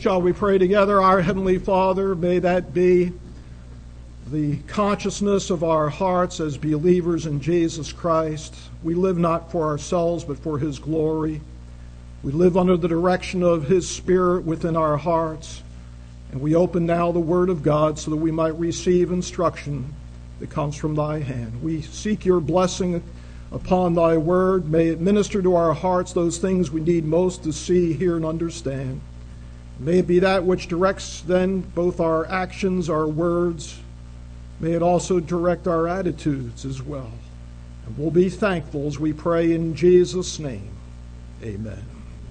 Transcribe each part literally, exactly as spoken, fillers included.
Shall we pray together? Our Heavenly Father, may that be the consciousness of our hearts as believers in Jesus Christ. We live not for ourselves, but for His glory. We live under the direction of His Spirit within our hearts. And we open now the Word of God so that we might receive instruction that comes from Thy hand. We seek Your blessing upon Thy Word. May it minister to our hearts those things we need most to see, hear, and understand. May it be that which directs then both our actions, our words. May it also direct our attitudes as well. And we'll be thankful as we pray in Jesus' name. Amen.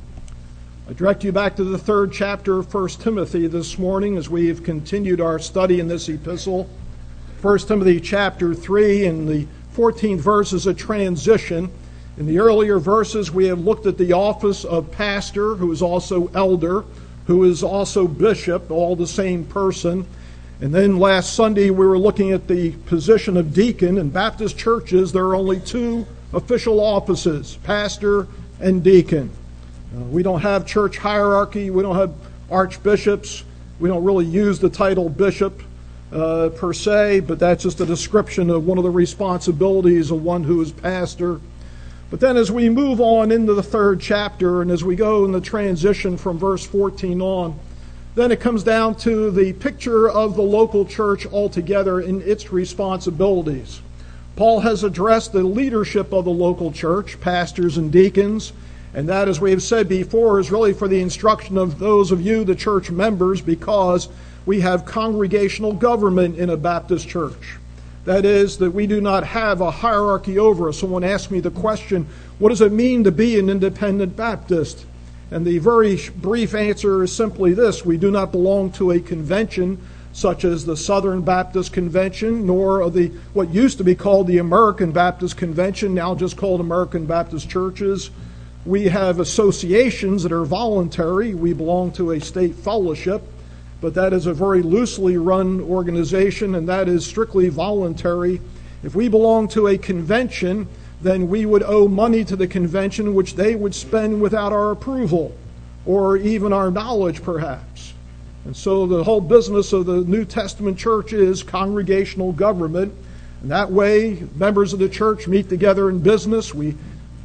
I direct you back to the third chapter of First Timothy this morning as we have continued our study in this epistle. First Timothy chapter three, and the fourteenth verse is a transition. In the earlier verses, we have looked at the office of pastor, who is also elder, who is also bishop, all the same person. And then last Sunday we were looking at the position of deacon. In Baptist churches there are only two official offices, pastor and deacon. Uh, we don't have church hierarchy, we don't have archbishops, we don't really use the title bishop uh, per se, but that's just a description of one of the responsibilities of one who is pastor. But then as we move on into the third chapter, and as we go in the transition from verse fourteen on, then it comes down to the picture of the local church altogether in its responsibilities. Paul has addressed the leadership of the local church, pastors and deacons, and that, as we have said before, is really for the instruction of those of you, the church members, because we have congregational government in a Baptist church. That is, that we do not have a hierarchy over us. Someone asked me the question, what does it mean to be an independent Baptist? And the very brief answer is simply this: we do not belong to a convention such as the Southern Baptist Convention, nor of the what used to be called the American Baptist Convention, now just called American Baptist Churches. We have associations that are voluntary. We belong to a state fellowship, but that is a very loosely run organization, and that is strictly voluntary. If we belong to a convention, then we would owe money to the convention, which they would spend without our approval, or even our knowledge, perhaps. And so the whole business of the New Testament church is congregational government. And that way, members of the church meet together in business. We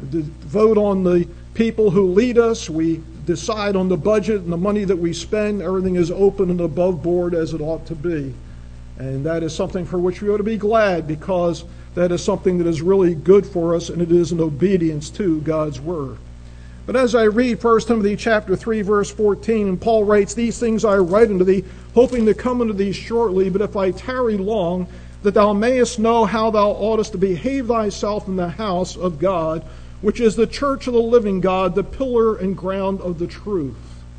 vote on the people who lead us. We decide on the budget and the money that we spend. Everything is open and above board as it ought to be. And that is something for which we ought to be glad, because that is something that is really good for us, and it is an obedience to God's Word. But as I read First Timothy chapter three, verse fourteen, and Paul writes, "These things I write unto thee, hoping to come unto thee shortly, but if I tarry long, that thou mayest know how thou oughtest to behave thyself in the house of God, which is the church of the living God, the pillar and ground of the truth."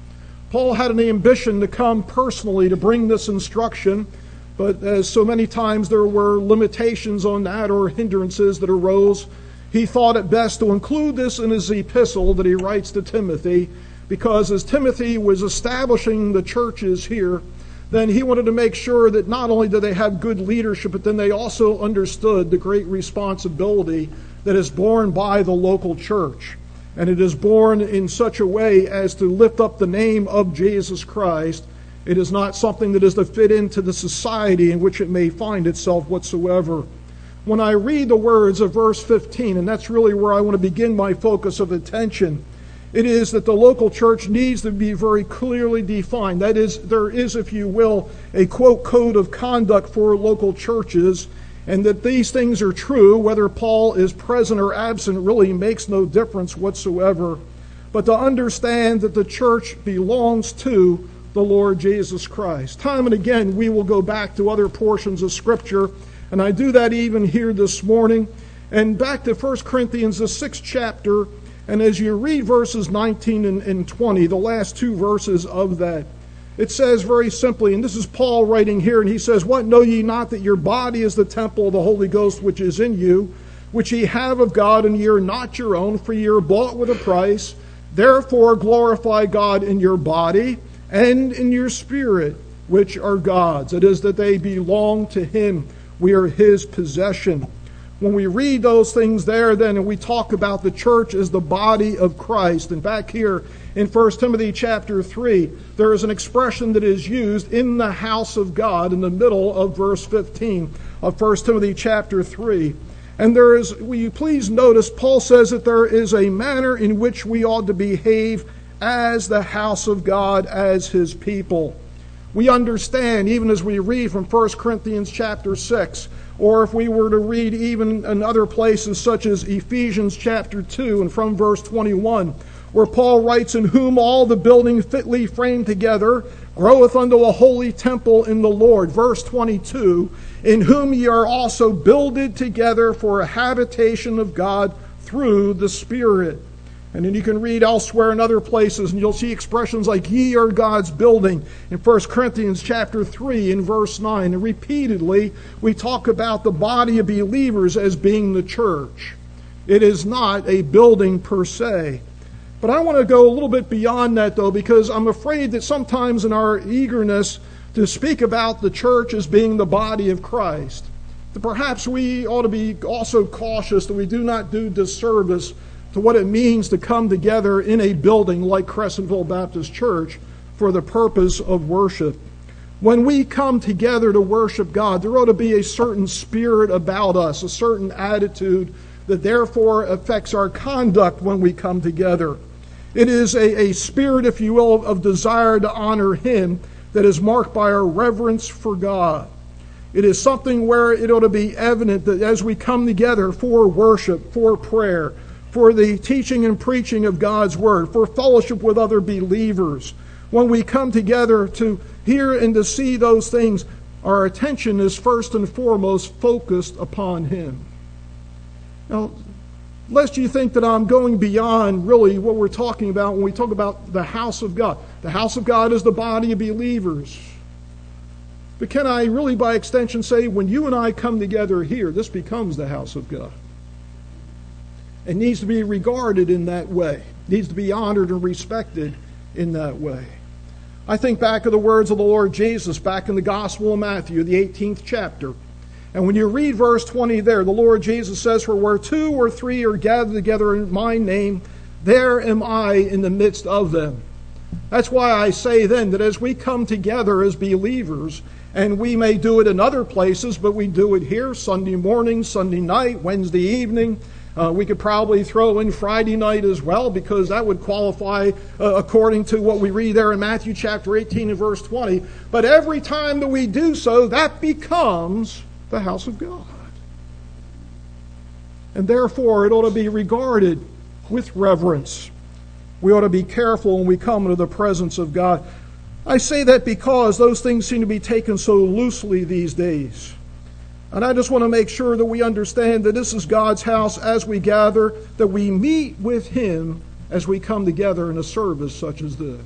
Paul had an ambition to come personally to bring this instruction, but as so many times there were limitations on that or hindrances that arose, he thought it best to include this in his epistle that he writes to Timothy, because as Timothy was establishing the churches here, then he wanted to make sure that not only did they have good leadership, but then they also understood the great responsibility that is borne by the local church. And it is borne in such a way as to lift up the name of Jesus Christ. It is not something that is to fit into the society in which it may find itself whatsoever. When I read the words of verse fifteen, and that's really where I want to begin my focus of attention, it is that the local church needs to be very clearly defined. That is, there is, if you will, a quote code of conduct for local churches, and that these things are true, whether Paul is present or absent really makes no difference whatsoever. But to understand that the church belongs to the Lord Jesus Christ. Time and again we will go back to other portions of Scripture, and I do that even here this morning. And back to First Corinthians, the sixth chapter, and as you read verses nineteen and twenty, the last two verses of that, it says very simply, and this is Paul writing here, and he says, "What, know ye not that your body is the temple of the Holy Ghost which is in you, which ye have of God, and ye are not your own, for ye are bought with a price. Therefore glorify God in your body and in your spirit, which are God's." It is that they belong to Him. We are His possession. When we read those things there, then, and we talk about the church as the body of Christ, and back here in First Timothy chapter three, there is an expression that is used in the house of God in the middle of verse fifteen of First Timothy chapter three. And there is, will you please notice, Paul says that there is a manner in which we ought to behave as the house of God, as his people. We understand, even as we read from First Corinthians chapter six, or if we were to read even in other places such as Ephesians chapter two and from verse twenty-one, where Paul writes, "In whom all the building fitly framed together groweth unto a holy temple in the Lord." Verse twenty-two, "In whom ye are also builded together for a habitation of God through the Spirit." And then you can read elsewhere in other places, and you'll see expressions like "ye are God's building" in First Corinthians chapter three in verse nine. And repeatedly, we talk about the body of believers as being the church. It is not a building per se. But I want to go a little bit beyond that, though, because I'm afraid that sometimes in our eagerness to speak about the church as being the body of Christ, that perhaps we ought to be also cautious that we do not do disservice to what it means to come together in a building like Crescentville Baptist Church for the purpose of worship. When we come together to worship God, there ought to be a certain spirit about us, a certain attitude that therefore affects our conduct when we come together. It is a, a spirit, if you will, of desire to honor Him that is marked by our reverence for God. It is something where it ought to be evident that as we come together for worship, for prayer, for the teaching and preaching of God's Word, for fellowship with other believers, when we come together to hear and to see those things, our attention is first and foremost focused upon Him. Now, lest you think that I'm going beyond really what we're talking about when we talk about the house of God. The house of God is the body of believers. But can I really by extension say when you and I come together here, this becomes the house of God? It needs to be regarded in that way. It needs to be honored and respected in that way. I think back of the words of the Lord Jesus back in the Gospel of Matthew, the eighteenth chapter. And when you read verse twenty there, the Lord Jesus says, "For where two or three are gathered together in my name, there am I in the midst of them." That's why I say then that as we come together as believers, and we may do it in other places, but we do it here Sunday morning, Sunday night, Wednesday evening. Uh, we could probably throw in Friday night as well, because that would qualify uh, according to what we read there in Matthew chapter eighteen and verse twenty. But every time that we do so, that becomes the house of God. And therefore, it ought to be regarded with reverence. We ought to be careful when we come into the presence of God. I say that because those things seem to be taken so loosely these days. And I just want to make sure that we understand that this is God's house as we gather, that we meet with Him as we come together in a service such as this.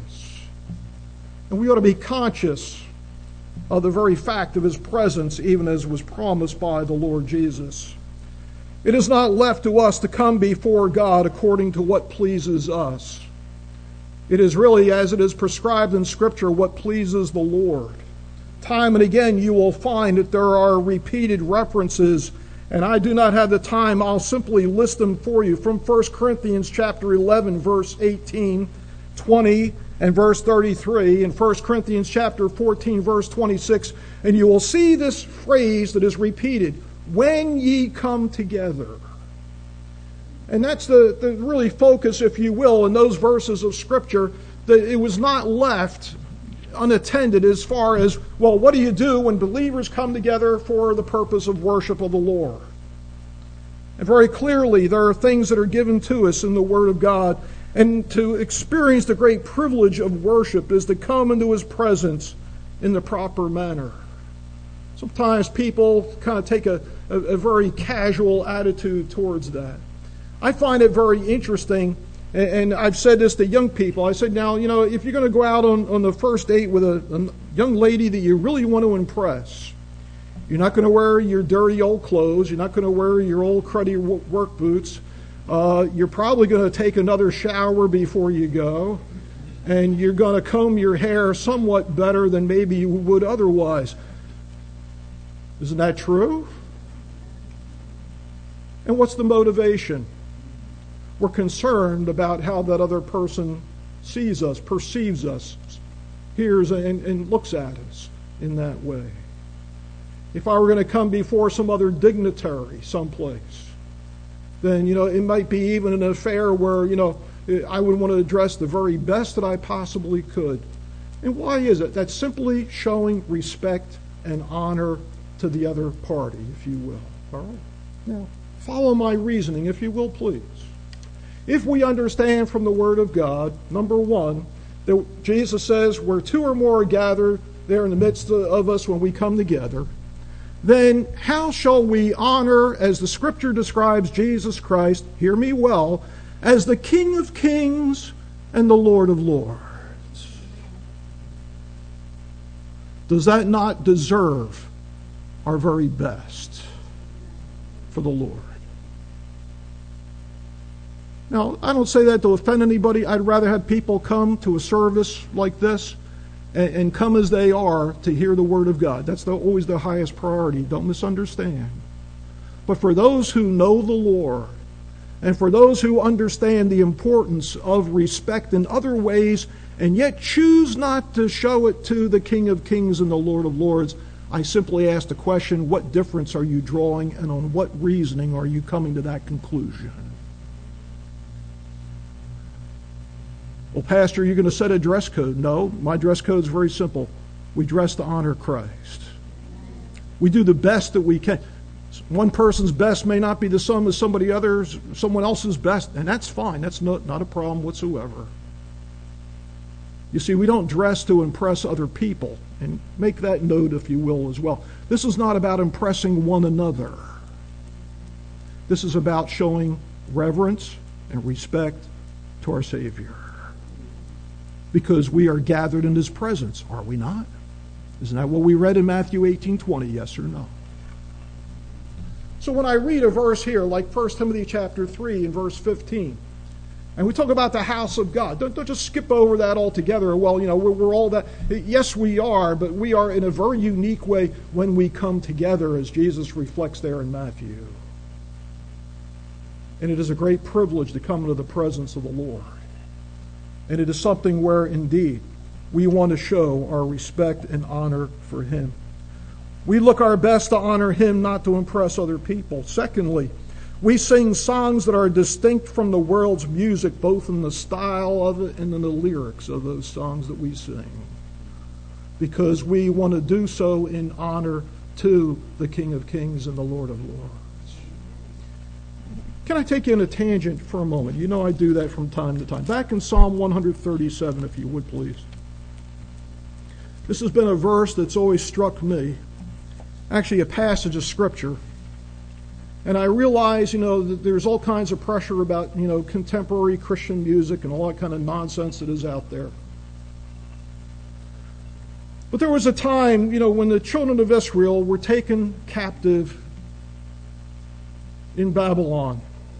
And we ought to be conscious of the very fact of His presence, even as was promised by the Lord Jesus. It is not left to us to come before God according to what pleases us. It is really, as it is prescribed in Scripture, what pleases the Lord. Time and again you will find that there are repeated references, and I do not have the time. I'll simply list them for you from First Corinthians chapter eleven, verse eighteen, twenty, and verse thirty-three, and First Corinthians chapter fourteen, verse twenty-six, and you will see this phrase that is repeated, "when ye come together." And that's the, the really focus, if you will, in those verses of Scripture, that it was not left unattended as far as, well, what do you do when believers come together for the purpose of worship of the Lord? And very clearly, there are things that are given to us in the Word of God. And to experience the great privilege of worship is to come into His presence in the proper manner. Sometimes people kind of take a, a, a very casual attitude towards that. I find it very interesting, and I've said this to young people. I said, now, you know, if you're going to go out on, on the first date with a, a young lady that you really want to impress, you're not going to wear your dirty old clothes. You're not going to wear your old cruddy work boots. Uh, you're probably going to take another shower before you go, and you're going to comb your hair somewhat better than maybe you would otherwise. Isn't that true? And what's the motivation? We're concerned about how that other person sees us, perceives us, hears and, and looks at us in that way. If I were going to come before some other dignitary someplace, then, you know, it might be even an affair where, you know, I would want to address the very best that I possibly could. And why is it? That's simply showing respect and honor to the other party, if you will. All right? Now, follow my reasoning, if you will, please. If we understand from the Word of God, number one, that Jesus says, where two or more are gathered there in the midst of us when we come together, then how shall we honor, as the Scripture describes Jesus Christ, hear me well, as the King of Kings and the Lord of Lords? Does that not deserve our very best for the Lord? Now, I don't say that to offend anybody. I'd rather have people come to a service like this and, and come as they are to hear the Word of God. That's the, always the highest priority. Don't misunderstand. But for those who know the Lord, and for those who understand the importance of respect in other ways, and yet choose not to show it to the King of Kings and the Lord of Lords, I simply ask the question, what difference are you drawing, and on what reasoning are you coming to that conclusion? Well, Pastor, you're going to set a dress code. No, my dress code is very simple. We dress to honor Christ. We do the best that we can. One person's best may not be the same as somebody other's, someone else's best, and that's fine. That's not, not a problem whatsoever. You see, we don't dress to impress other people, and make that note, if you will, as well. This is not about impressing one another. This is about showing reverence and respect to our Savior. Because we are gathered in His presence, are we not? Isn't that what we read in Matthew eighteen twenty, yes or no? So when I read a verse here, like First Timothy chapter three and verse fifteen, and we talk about the house of God, don't, don't just skip over that altogether. Well, you know, we're, we're all that. Yes, we are, but we are in a very unique way when we come together, as Jesus reflects there in Matthew. And it is a great privilege to come into the presence of the Lord. And it is something where, indeed, we want to show our respect and honor for Him. We look our best to honor Him, not to impress other people. Secondly, we sing songs that are distinct from the world's music, both in the style of it and in the lyrics of those songs that we sing. Because we want to do so in honor to the King of Kings and the Lord of Lords. Can I take you on a tangent for a moment? You know I do that from time to time. Back in Psalm one thirty-seven, if you would, please. This has been a verse that's always struck me. Actually, a passage of Scripture. And I realize, you know, that there's all kinds of pressure about, you know, contemporary Christian music and all that kind of nonsense that is out there. But there was a time, you know, when the children of Israel were taken captive in Babylon.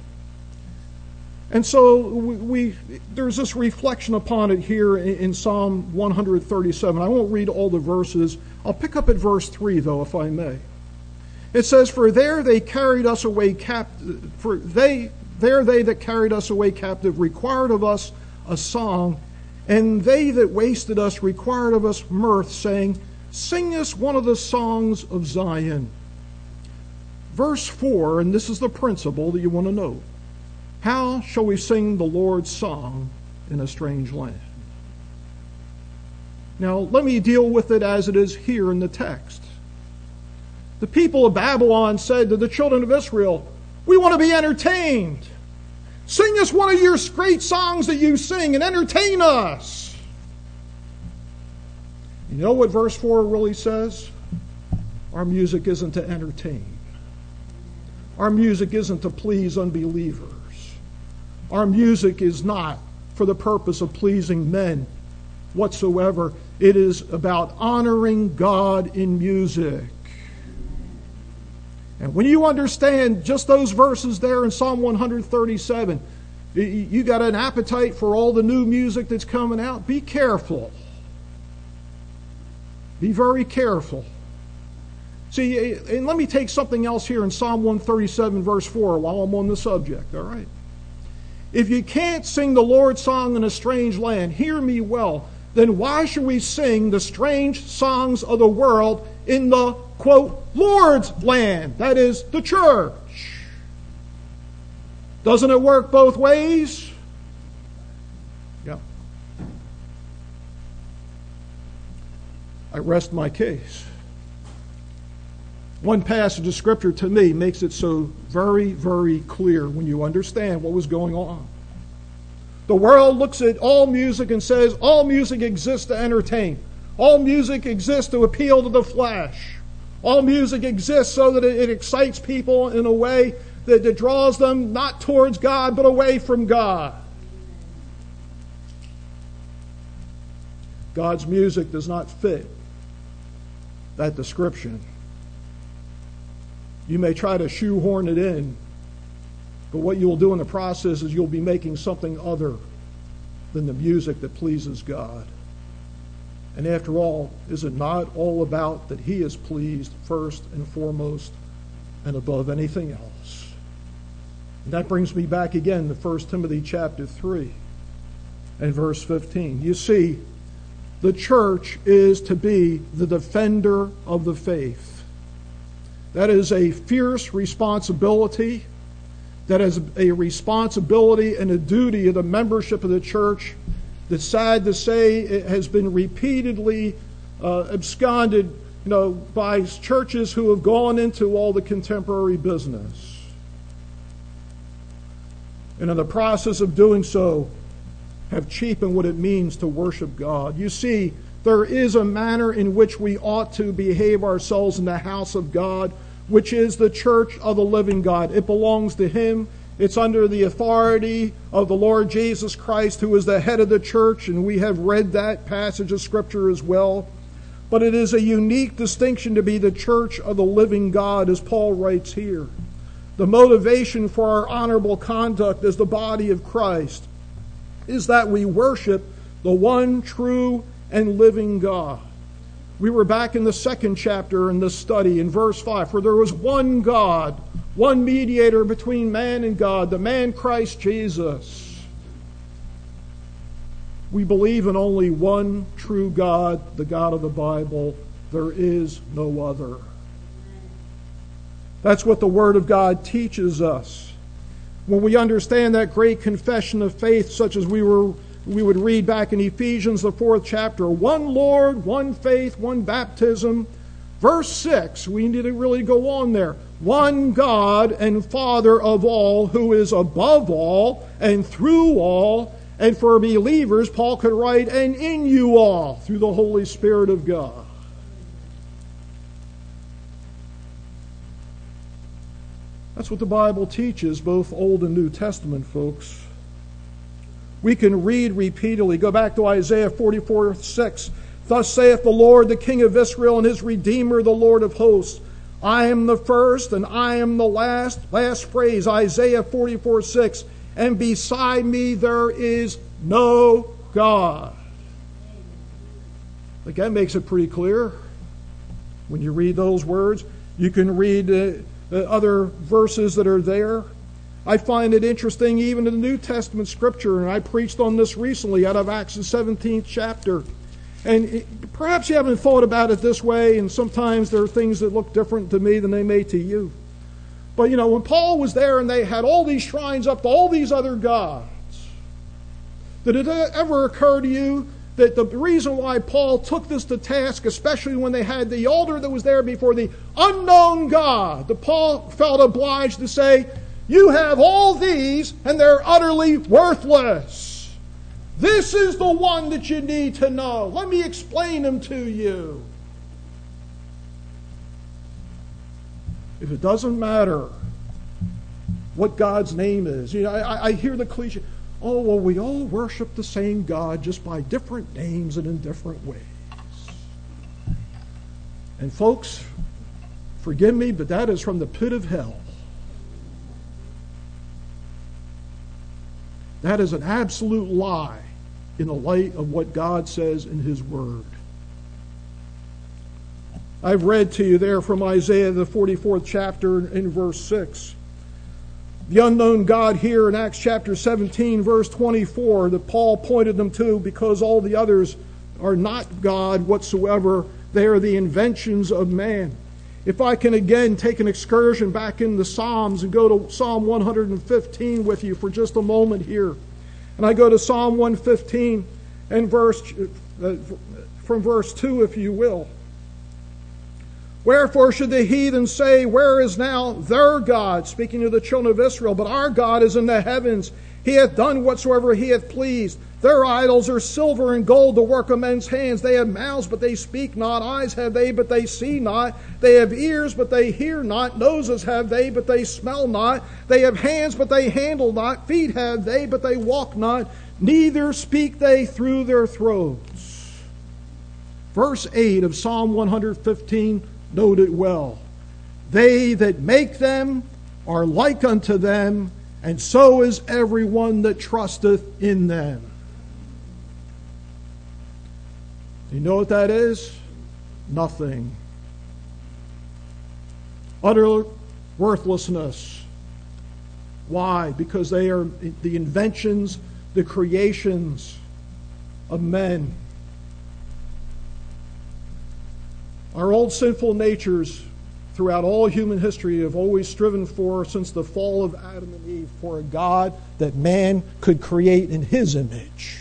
And so we, we there's this reflection upon it here in, in Psalm one thirty-seven. I won't read all the verses. I'll pick up at verse three, though, if I may. It says, "For there they carried us away captive. For they there they that carried us away captive required of us a song, and they that wasted us required of us mirth, saying, Sing us one of the songs of Zion." Verse four, and this is the principle that you want to know. How shall we sing the Lord's song in a strange land? Now, let me deal with it as it is here in the text. The people of Babylon said to the children of Israel, "We want to be entertained. Sing us one of your great songs that you sing and entertain us." You know what verse four really says? Our music isn't to entertain. Our music isn't to please unbelievers. Our music is not for the purpose of pleasing men whatsoever. It is about honoring God in music. And when you understand just those verses there in Psalm one thirty-seven, you got an appetite for all the new music that's coming out. Be careful. Be very careful. See, and let me take something else here in Psalm one thirty-seven, verse four, while I'm on the subject, all right? If you can't sing the Lord's song in a strange land, hear me well, then why should we sing the strange songs of the world in the, quote, Lord's land? That is, the church. Doesn't it work both ways? Yeah. I rest my case. One passage of Scripture to me makes it so very, very clear when you understand what was going on. The world looks at all music and says, all music exists to entertain. All music exists to appeal to the flesh. All music exists so that it excites people in a way that, that draws them not towards God, but away from God. God's music does not fit that description. You may try to shoehorn it in, but what you'll do in the process is you'll be making something other than the music that pleases God. And after all, is it not all about that He is pleased first and foremost and above anything else? And that brings me back again to First Timothy chapter three and verse fifteen. You see, the church is to be the defender of the faith. That is a fierce responsibility. That is a responsibility and a duty of the membership of the church that's sad to say it has been repeatedly uh, absconded, you know, by churches who have gone into all the contemporary business. And in the process of doing so, have cheapened what it means to worship God. You see, there is a manner in which we ought to behave ourselves in the house of God, which is the church of the living God. It belongs to Him. It's under the authority of the Lord Jesus Christ, who is the head of the church, and we have read that passage of Scripture as well. But it is a unique distinction to be the church of the living God, as Paul writes here. The motivation for our honorable conduct as the body of Christ is that we worship the one true and living God. We were back in the second chapter in this study in verse five, for there was one God, one mediator between man and God, the man Christ Jesus. We believe in only one true God, the God of the Bible. There is no other. That's what the Word of God teaches us. When we understand that great confession of faith, such as we were we would read back in Ephesians, the fourth chapter, one Lord, one faith, one baptism. Verse six, we need to really go on there. One God and Father of all, who is above all and through all. And for believers, Paul could write, and in you all, through the Holy Spirit of God. That's what the Bible teaches, both Old and New Testament, folks. We can read repeatedly. Go back to Isaiah forty-four six. Thus saith the Lord, the King of Israel, and His Redeemer, the Lord of hosts. I am the first, and I am the last. Last phrase, Isaiah forty-four six. And beside me there is no God. Like, that makes it pretty clear when you read those words. You can read uh, the other verses that are there. I find it interesting even in the New Testament Scripture, and I preached on this recently out of Acts the seventeenth chapter. And it, perhaps you haven't thought about it this way, and sometimes there are things that look different to me than they may to you. But, you know, when Paul was there and they had all these shrines up to all these other gods, did it ever occur to you that the reason why Paul took this to task, especially when they had the altar that was there before the unknown God, that Paul felt obliged to say, you have all these and they're utterly worthless. This is the one that you need to know. Let me explain him to you. If it doesn't matter what God's name is, you know, I, I hear the cliche, oh, well, we all worship the same God just by different names and in different ways. And folks, forgive me, but that is from the pit of hell. That is an absolute lie in the light of what God says in His Word. I've read to you there from Isaiah, the forty-fourth chapter, in verse six. The unknown God here in Acts chapter seventeen, verse twenty-four, that Paul pointed them to because all the others are not God whatsoever. They are the inventions of man. If I can again take an excursion back in the Psalms and go to Psalm one hundred fifteen with you for just a moment here. And I go to Psalm one fifteen and verse, uh, from verse two, if you will. Wherefore should the heathen say, where is now their God? Speaking to the children of Israel. But our God is in the heavens. He hath done whatsoever he hath pleased. Their idols are silver and gold, the work of men's hands. They have mouths, but they speak not. Eyes have they, but they see not. They have ears, but they hear not. Noses have they, but they smell not. They have hands, but they handle not. Feet have they, but they walk not. Neither speak they through their throats. Verse eight of Psalm one fifteen, note it well. They that make them are like unto them, and so is everyone that trusteth in them. You know what that is? Nothing. Utter worthlessness. Why? Because they are the inventions, the creations of men. Our old sinful natures throughout all human history have always striven for, since the fall of Adam and Eve, for a God that man could create in his image.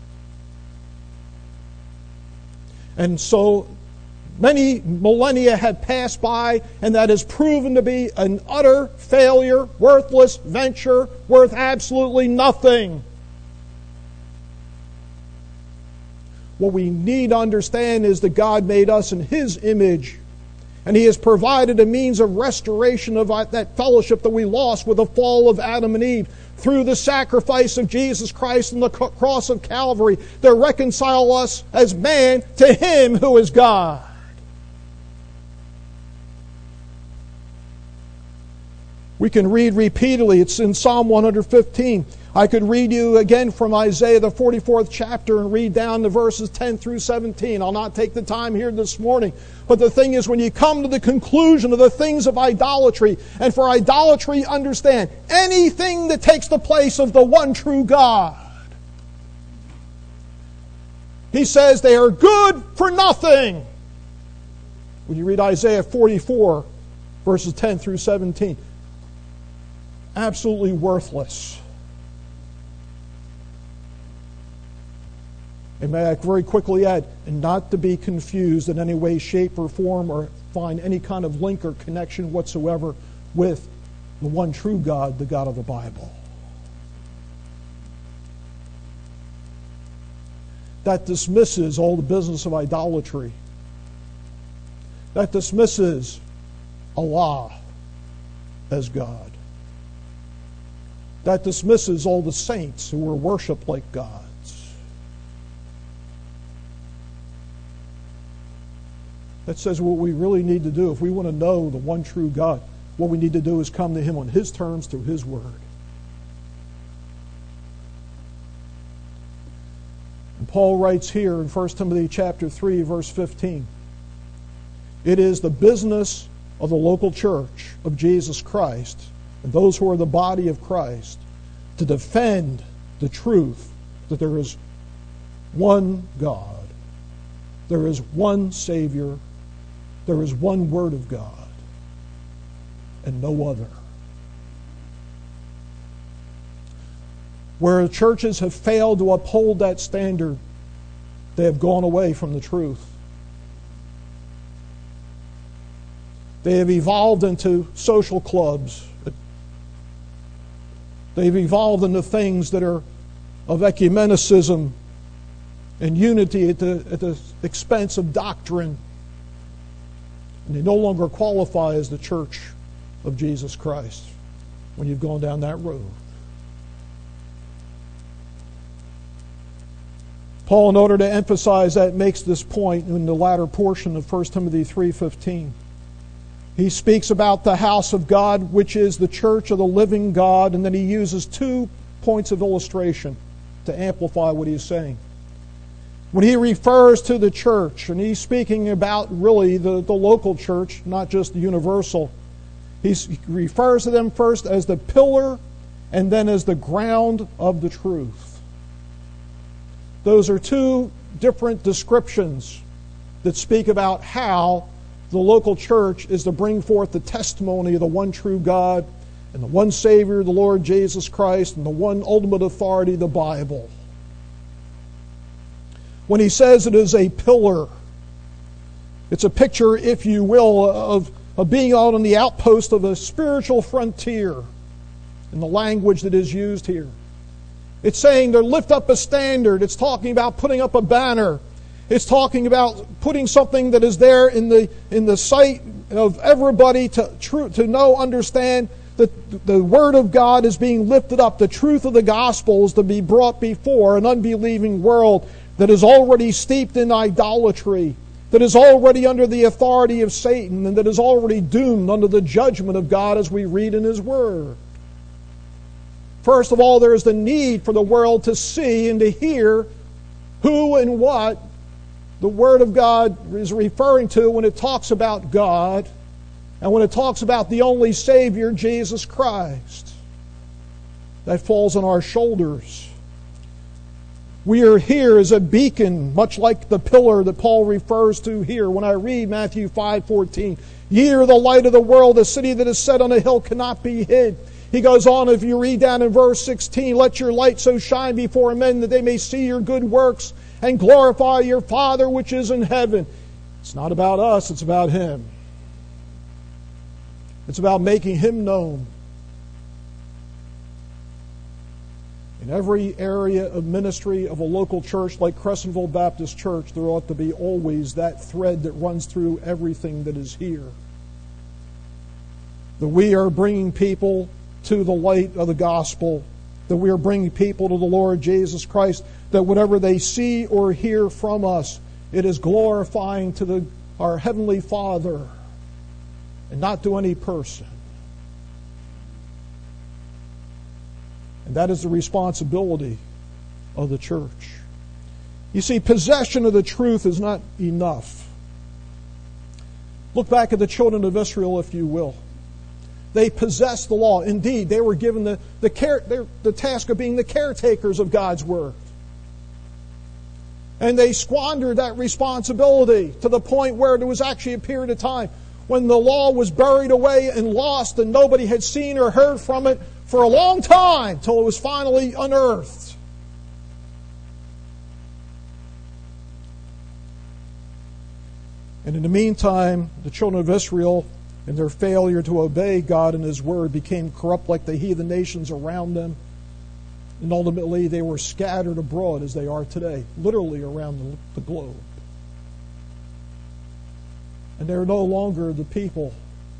And so many millennia had passed by, and that has proven to be an utter failure, worthless venture, worth absolutely nothing. What we need to understand is that God made us in His image, and He has provided a means of restoration of that fellowship that we lost with the fall of Adam and Eve through the sacrifice of Jesus Christ on the cross of Calvary to reconcile us as man to Him who is God. We can read repeatedly. It's in Psalm one fifteen. I could read you again from Isaiah, the forty-fourth chapter, and read down to verses ten through seventeen. I'll not take the time here this morning. But the thing is, when you come to the conclusion of the things of idolatry, and for idolatry, understand, anything that takes the place of the one true God. He says they are good for nothing. When you read Isaiah forty-four, verses ten through seventeen, absolutely worthless. And may I very quickly add, and not to be confused in any way, shape, or form, or find any kind of link or connection whatsoever with the one true God, the God of the Bible. That dismisses all the business of idolatry. That dismisses Allah as God. That dismisses all the saints who are worshipped like gods. That says what we really need to do, if we want to know the one true God, what we need to do is come to Him on His terms through His Word. And Paul writes here in First Timothy chapter three, verse fifteen, it is the business of the local church of Jesus Christ and those who are the body of Christ to defend the truth that there is one God, there is one Savior, there is one Word of God, and no other. Where churches have failed to uphold that standard, they have gone away from the truth. They have evolved into social clubs. They've evolved into things that are of ecumenicism and unity at the, at the expense of doctrine. And they no longer qualify as the church of Jesus Christ when you've gone down that road. Paul, in order to emphasize that, makes this point in the latter portion of First Timothy three fifteen. He speaks about the house of God, which is the church of the living God, and then he uses two points of illustration to amplify what he's saying. When he refers to the church, and he's speaking about really the, the local church, not just the universal, he's, he refers to them first as the pillar and then as the ground of the truth. Those are two different descriptions that speak about how the local church is to bring forth the testimony of the one true God and the one Savior, the Lord Jesus Christ, and the one ultimate authority, the Bible. When he says it is a pillar, it's a picture, if you will, of, of being out on the outpost of a spiritual frontier in the language that is used here. It's saying to lift up a standard. It's talking about putting up a banner. It's talking about putting something that is there in the in the sight of everybody to true, to know, understand that the Word of God is being lifted up. The truth of the gospel is to be brought before an unbelieving world that is already steeped in idolatry, that is already under the authority of Satan, and that is already doomed under the judgment of God as we read in His Word. First of all, there is the need for the world to see and to hear who and what the Word of God is referring to when it talks about God and when it talks about the only Savior, Jesus Christ. That falls on our shoulders. We are here as a beacon, much like the pillar that Paul refers to here. When I read Matthew five fourteen, "Ye are the light of the world, a city that is set on a hill cannot be hid." He goes on, if you read down in verse sixteen, "Let your light so shine before men that they may see your good works and glorify your Father which is in heaven." It's not about us, it's about Him. It's about making Him known. In every area of ministry of a local church like Crescentville Baptist Church, there ought to be always that thread that runs through everything that is here. That we are bringing people to the light of the gospel, that we are bringing people to the Lord Jesus Christ, that whatever they see or hear from us, it is glorifying to the, our Heavenly Father and not to any person. And that is the responsibility of the church. You see, possession of the truth is not enough. Look back at the children of Israel, if you will. They possessed the law. Indeed, they were given the, the, care, the task of being the caretakers of God's Word. And they squandered that responsibility to the point where there was actually a period of time when the law was buried away and lost and nobody had seen or heard from it for a long time till it was finally unearthed. And in the meantime, the children of Israel, in their failure to obey God and His Word, became corrupt like the heathen nations around them. And ultimately, they were scattered abroad as they are today, literally around the globe. And they're no longer the people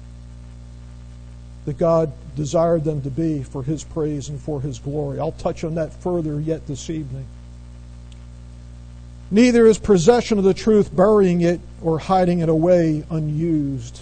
that God desired them to be for His praise and for His glory. I'll touch on that further yet this evening. Neither is possession of the truth burying it or hiding it away unused.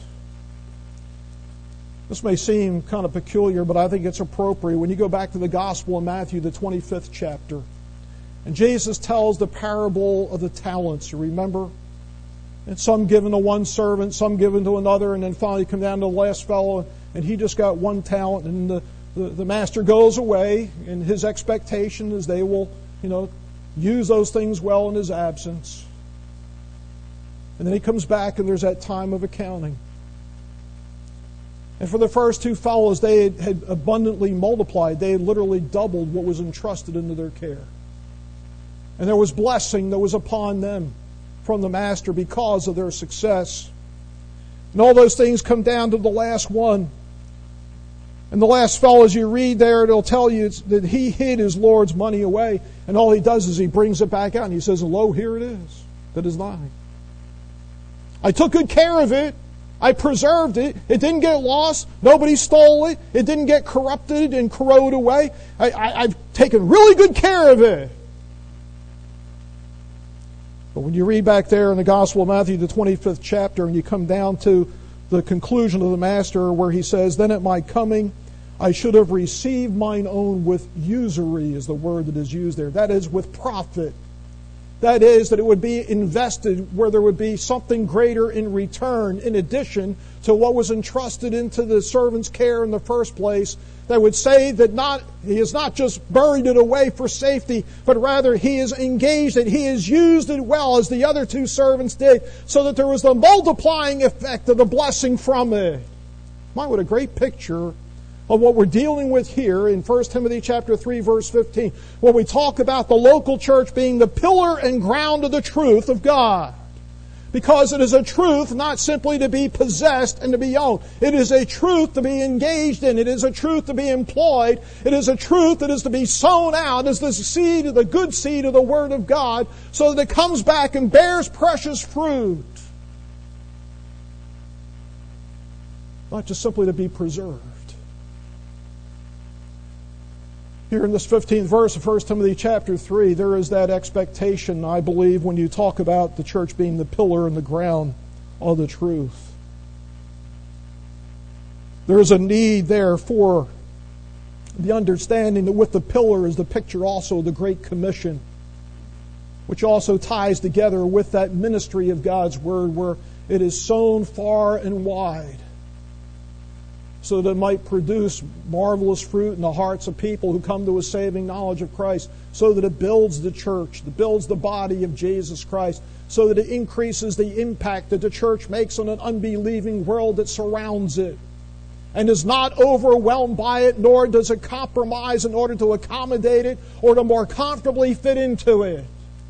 This may seem kind of peculiar, but I think it's appropriate. When you go back to the Gospel of Matthew, the twenty-fifth chapter, and Jesus tells the parable of the talents, you remember? And some given to one servant, some given to another, and then finally come down to the last fellow, and he just got one talent, and the, the, the master goes away, and his expectation is they will, you know, use those things well in his absence. And then he comes back, and there's that time of accounting. And for the first two fellows, they had, had abundantly multiplied. They had literally doubled what was entrusted into their care. And there was blessing that was upon them from the master because of their success. And all those things come down to the last one. And the last fellow, as you read there, it'll tell you that he hid his Lord's money away. And all he does is he brings it back out and he says, "Lo, here it is. That is thine. I took good care of it. I preserved it. It didn't get lost. Nobody stole it. It didn't get corrupted and corrode away. I, I, I've taken really good care of it." But when you read back there in the Gospel of Matthew, the twenty-fifth chapter, and you come down to the conclusion of the Master where he says, "Then at my coming I should have received mine own with usury," is the word that is used there. That is, with profit. That is, that it would be invested where there would be something greater in return in addition to what was entrusted into the servant's care in the first place. That would say that not he has not just buried it away for safety, but rather he is engaged and he has used it well as the other two servants did, so that there was the multiplying effect of the blessing from it. My, what a great picture of what we're dealing with here in First Timothy chapter three, verse fifteen, when we talk about the local church being the pillar and ground of the truth of God. Because it is a truth not simply to be possessed and to be owned. It is a truth to be engaged in. It is a truth to be employed. It is a truth that is to be sown out as the seed, the good seed of the Word of God, so that it comes back and bears precious fruit. Not just simply to be preserved. Here in this fifteenth verse of First Timothy chapter three, there is that expectation, I believe, when you talk about the church being the pillar and the ground of the truth. There is a need there for the understanding that with the pillar is the picture also of the Great Commission, which also ties together with that ministry of God's Word where it is sown far and wide, so that it might produce marvelous fruit in the hearts of people who come to a saving knowledge of Christ, so that it builds the church, it builds the body of Jesus Christ, so that it increases the impact that the church makes on an unbelieving world that surrounds it, and is not overwhelmed by it, nor does it compromise in order to accommodate it or to more comfortably fit into it.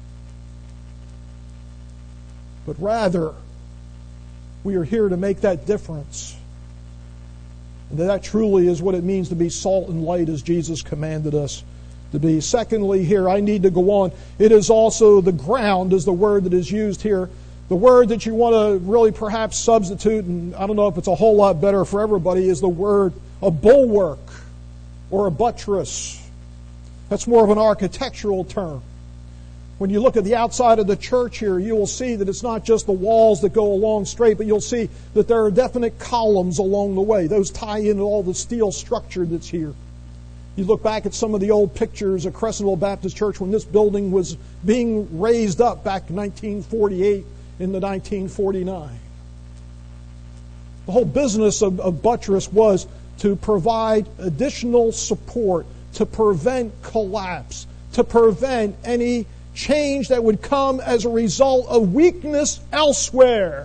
But rather, we are here to make that difference. And that truly is what it means to be salt and light as Jesus commanded us to be. Secondly, here, I need to go on. It is also the ground is the word that is used here. The word that you want to really perhaps substitute, and I don't know if it's a whole lot better for everybody, is the word a bulwark or a buttress. That's more of an architectural term. When you look at the outside of the church here, you will see that it's not just the walls that go along straight, but you'll see that there are definite columns along the way. Those tie into all the steel structure that's here. You look back at some of the old pictures of Crescentville Baptist Church when this building was being raised up back in nineteen forty-eight into nineteen forty-nine. The whole business of, of buttress was to provide additional support, to prevent collapse, to prevent any change that would come as a result of weakness elsewhere.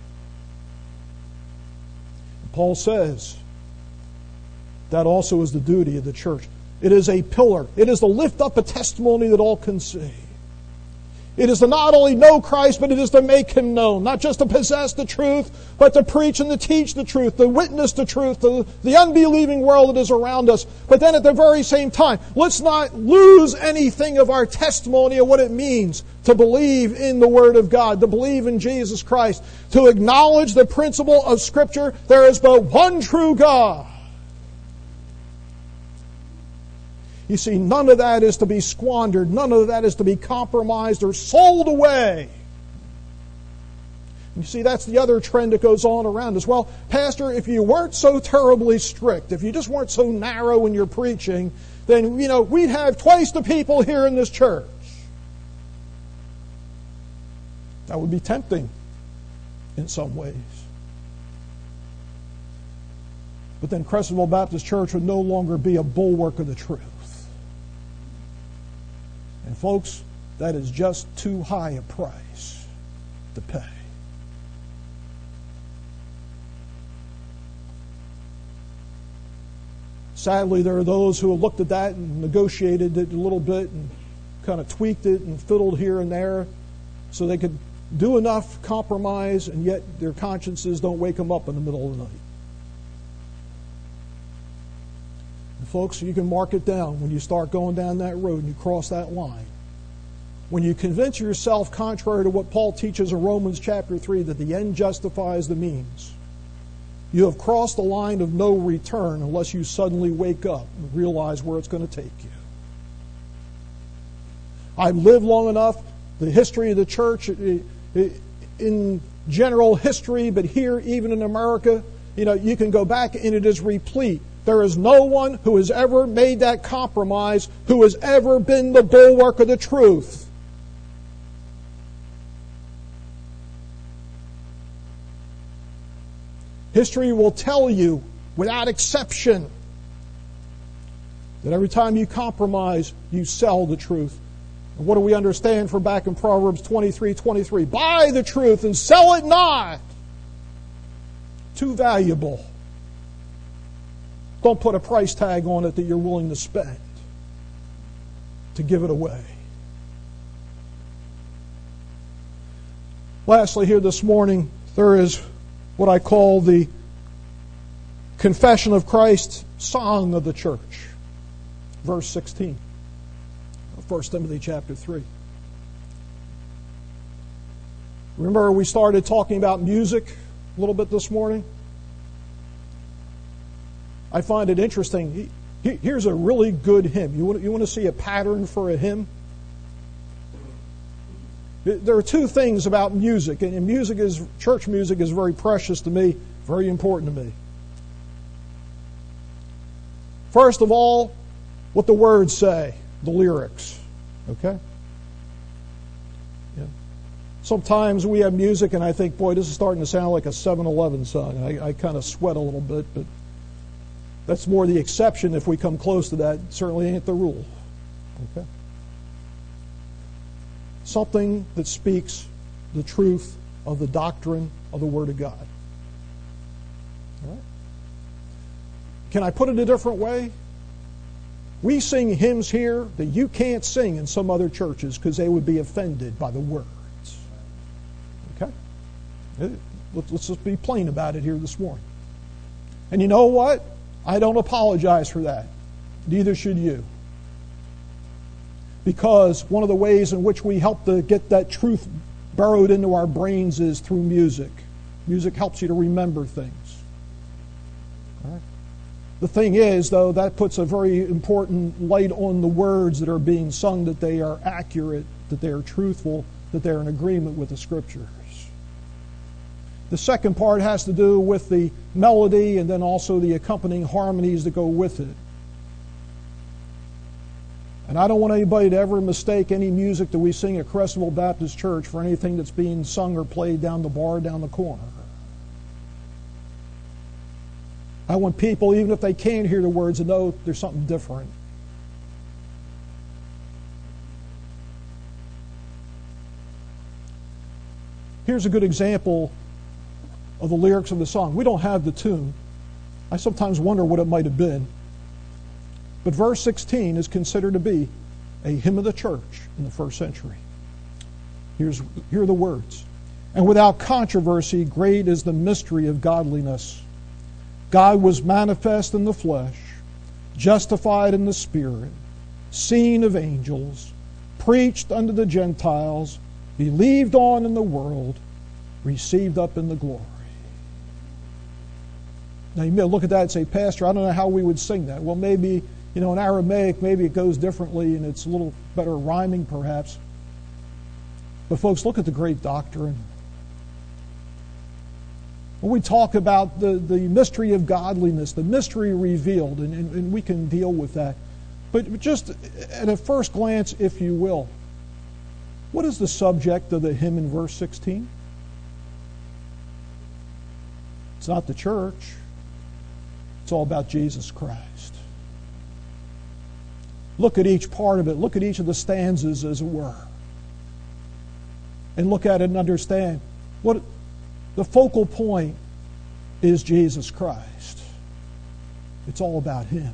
Paul says that also is the duty of the church. It is a pillar. It is to lift up a testimony that all can see. It is to not only know Christ, but it is to make Him known. Not just to possess the truth, but to preach and to teach the truth, to witness the truth to the unbelieving world that is around us. But then at the very same time, let's not lose anything of our testimony of what it means to believe in the Word of God, to believe in Jesus Christ, to acknowledge the principle of Scripture. There is but one true God. You see, none of that is to be squandered. None of that is to be compromised or sold away. You see, that's the other trend that goes on around us. Well, Pastor, if you weren't so terribly strict, if you just weren't so narrow in your preaching, then, you know, we'd have twice the people here in this church. That would be tempting in some ways. But then Crescentville Baptist Church would no longer be a bulwark of the truth. And folks, that is just too high a price to pay. Sadly, there are those who have looked at that and negotiated it a little bit and kind of tweaked it and fiddled here and there so they could do enough compromise, and yet their consciences don't wake them up in the middle of the night. Folks, you can mark it down when you start going down that road and you cross that line. When you convince yourself, contrary to what Paul teaches in Romans chapter three, that the end justifies the means, you have crossed the line of no return unless you suddenly wake up and realize where it's going to take you. I've lived long enough, the history of the church in general history, but here, even in America, you know, you can go back and it is replete. There is no one who has ever made that compromise, who has ever been the bulwark of the truth. History will tell you, without exception, that every time you compromise, you sell the truth. And what do we understand from back in Proverbs twenty-three twenty-three? Buy the truth and sell it not. Too valuable. Don't put a price tag on it that you're willing to spend to give it away. Lastly, here this morning, there is what I call the Confession of Christ song of the church. Verse sixteen of First Timothy chapter three. Remember we started talking about music a little bit this morning? I find it interesting. Here's a really good hymn. You want, you want to see a pattern for a hymn? There are two things about music, and music is, church music is very precious to me, very important to me. First of all, what the words say, the lyrics, okay? Yeah. Sometimes we have music and I think, boy, this is starting to sound like a seven eleven song. I, I kind of sweat a little bit, but that's more the exception. If we come close to that, it certainly ain't the rule, okay? Something that speaks the truth of the doctrine of the Word of God. All right? Can I put it a different way? We sing hymns here that you can't sing in some other churches because they would be offended by the words. Okay? Let's just be plain about it here this morning. And you know what? I don't apologize for that. Neither should you. Because one of the ways in which we help to get that truth burrowed into our brains is through music. Music helps you to remember things. All right? The thing is, though, that puts a very important light on the words that are being sung, that they are accurate, that they are truthful, that they're in agreement with the Scriptures. The second part has to do with the melody and then also the accompanying harmonies that go with it. And I don't want anybody to ever mistake any music that we sing at Crescentville Baptist Church for anything that's being sung or played down the bar down the corner. I want people, even if they can't hear the words, to know there's something different. Here's a good example of the lyrics of the song. We don't have the tune. I sometimes wonder what it might have been. But verse sixteen is considered to be a hymn of the church in the first century. Here's, here are the words. And without controversy, great is the mystery of godliness. God was manifest in the flesh, justified in the Spirit, seen of angels, preached unto the Gentiles, believed on in the world, received up in the glory. Now you may look at that and say, Pastor, I don't know how we would sing that. Well, maybe, you know, in Aramaic, maybe it goes differently and it's a little better rhyming perhaps. But folks, look at the great doctrine. When we talk about the, the mystery of godliness, the mystery revealed, and, and, and we can deal with that. But just at a first glance, if you will, what is the subject of the hymn in verse sixteen? It's not the church. It's all about Jesus Christ. Look at each part of it. Look at each of the stanzas, as it were. And look at it and understand what the focal point is. Jesus Christ. It's all about Him.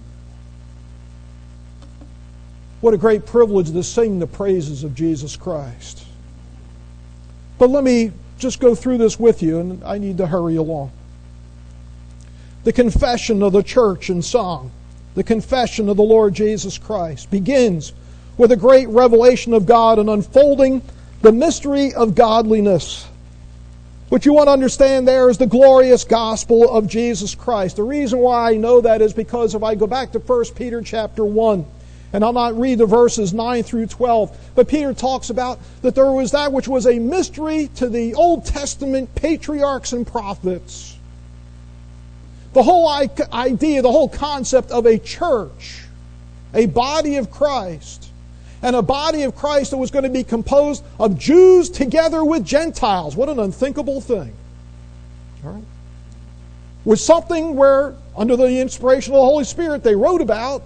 What a great privilege to sing the praises of Jesus Christ. But let me just go through this with you, and I need to hurry along. The confession of the church in song, the confession of the Lord Jesus Christ, begins with a great revelation of God and unfolding the mystery of godliness. What you want to understand there is the glorious gospel of Jesus Christ. The reason why I know that is because if I go back to First Peter chapter one, and I'll not read the verses nine through twelve, but Peter talks about that there was that which was a mystery to the Old Testament patriarchs and prophets. The whole idea, the whole concept of a church, a body of Christ, and a body of Christ that was going to be composed of Jews together with Gentiles. What an unthinkable thing. All right? was something where, under the inspiration of the Holy Spirit, they wrote about,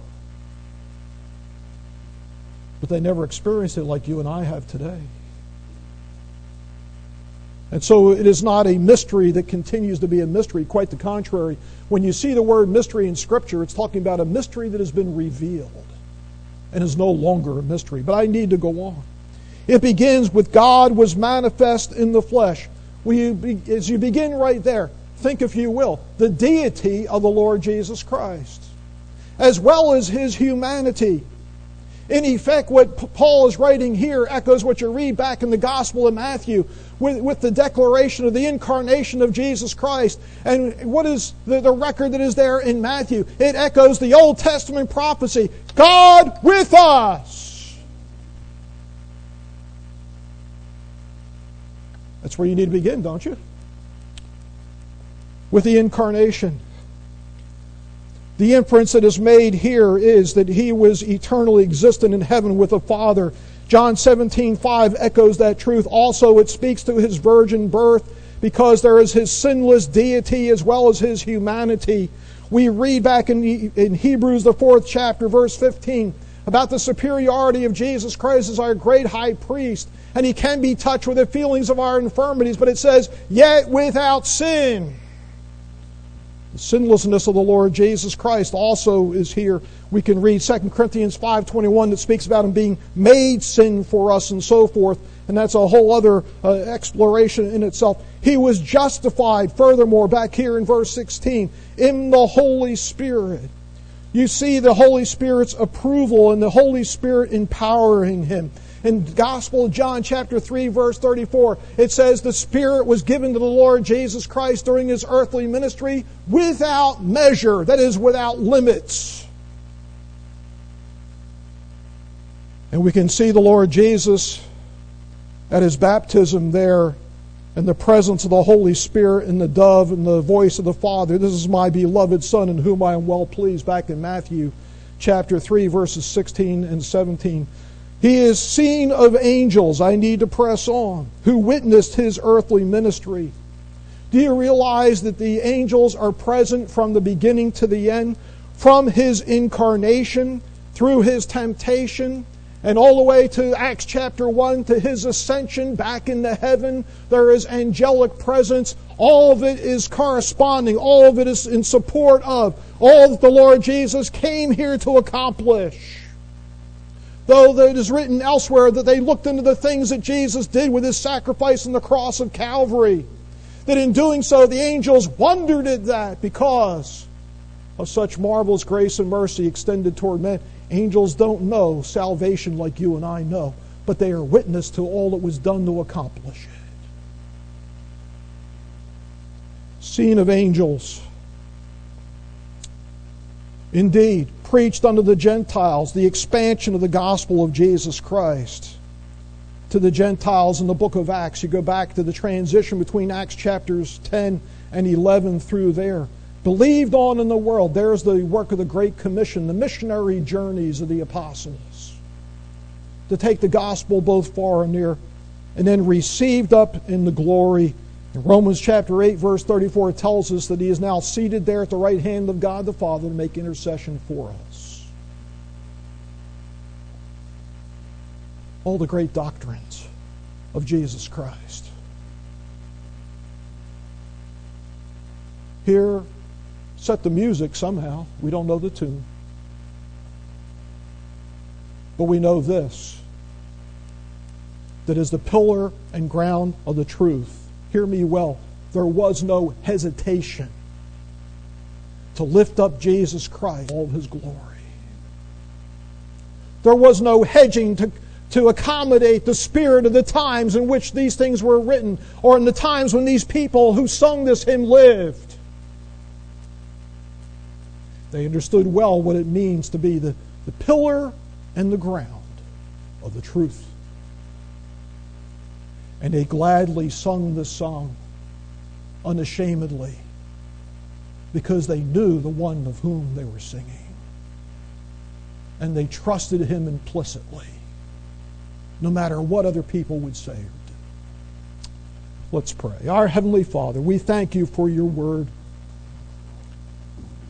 but they never experienced it like you and I have today. And so it is not a mystery that continues to be a mystery. Quite the contrary. When you see the word mystery in Scripture, it's talking about a mystery that has been revealed and is no longer a mystery. But I need to go on. It begins with God was manifest in the flesh. We, as you begin right there, think, if you will, the deity of the Lord Jesus Christ, as well as His humanity. In effect, what Paul is writing here echoes what you read back in the Gospel of Matthew with, with the declaration of the incarnation of Jesus Christ. And what is the, the record that is there in Matthew? It echoes the Old Testament prophecy, God with us. That's where you need to begin, don't you? With the incarnation. The inference that is made here is that He was eternally existent in heaven with the Father. John seventeen five echoes that truth. Also, it speaks to His virgin birth because there is His sinless deity as well as His humanity. We read back in, in Hebrews, the fourth chapter, verse fifteen, about the superiority of Jesus Christ as our great high priest. And He can be touched with the feelings of our infirmities, but it says, yet without sin. The sinlessness of the Lord Jesus Christ also is here. We can read Second Corinthians five twenty-one that speaks about Him being made sin for us and so forth. And that's a whole other uh, exploration in itself. He was justified, furthermore, back here in verse sixteen, in the Holy Spirit. You see the Holy Spirit's approval and the Holy Spirit empowering Him. In the Gospel of John chapter three, verse thirty-four, it says the Spirit was given to the Lord Jesus Christ during His earthly ministry without measure, that is, without limits. And we can see the Lord Jesus at His baptism there in the presence of the Holy Spirit and the dove and the voice of the Father. This is my beloved Son in whom I am well pleased, back in Matthew chapter three, verses sixteen and seventeen. He is seen of angels, I need to press on, who witnessed His earthly ministry. Do you realize that the angels are present from the beginning to the end? From His incarnation, through His temptation, and all the way to Acts chapter one, to His ascension back into heaven, there is angelic presence. All of it is corresponding. All of it is in support of all that the Lord Jesus came here to accomplish. Though it is written elsewhere that they looked into the things that Jesus did with His sacrifice on the cross of Calvary, that in doing so the angels wondered at that because of such marvelous grace and mercy extended toward men. Angels don't know salvation like you and I know, but they are witness to all that was done to accomplish it. Seen of angels. Indeed, preached unto the Gentiles, the expansion of the gospel of Jesus Christ to the Gentiles in the book of Acts. You go back to the transition between Acts chapters ten and eleven through there. Believed on in the world. There's the work of the Great Commission, the missionary journeys of the apostles, to take the gospel both far and near, and then received up in the glory. In Romans chapter eight, verse thirty-four, it tells us that He is now seated there at the right hand of God the Father to make intercession for us. All the great doctrines of Jesus Christ. Here, set the music somehow. We don't know the tune. But we know this, that is the pillar and ground of the truth. Hear me well. There was no hesitation to lift up Jesus Christ in all of His glory. There was no hedging to, to accommodate the spirit of the times in which these things were written, or in the times when these people who sung this hymn lived. They understood well what it means to be the, the pillar and the ground of the truth. And they gladly sung this song unashamedly because they knew the one of whom they were singing. And they trusted Him implicitly, no matter what other people would say or do. Let's pray. Our Heavenly Father, we thank You for Your word.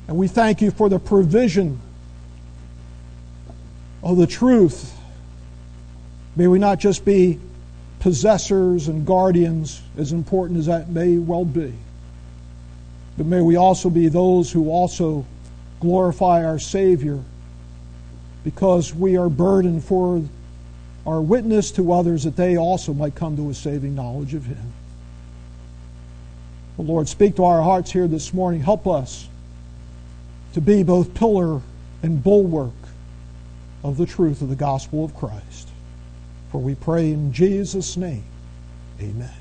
And we thank you for the provision of the truth. May we not just be possessors and guardians, as important as that may well be, but may we also be those who also glorify our Savior, because we are burdened for our witness to others that they also might come to a saving knowledge of Him. Well, Lord, speak to our hearts here this morning. Help us to be both pillar and bulwark of the truth of the gospel of Christ. For we pray in Jesus' name, amen.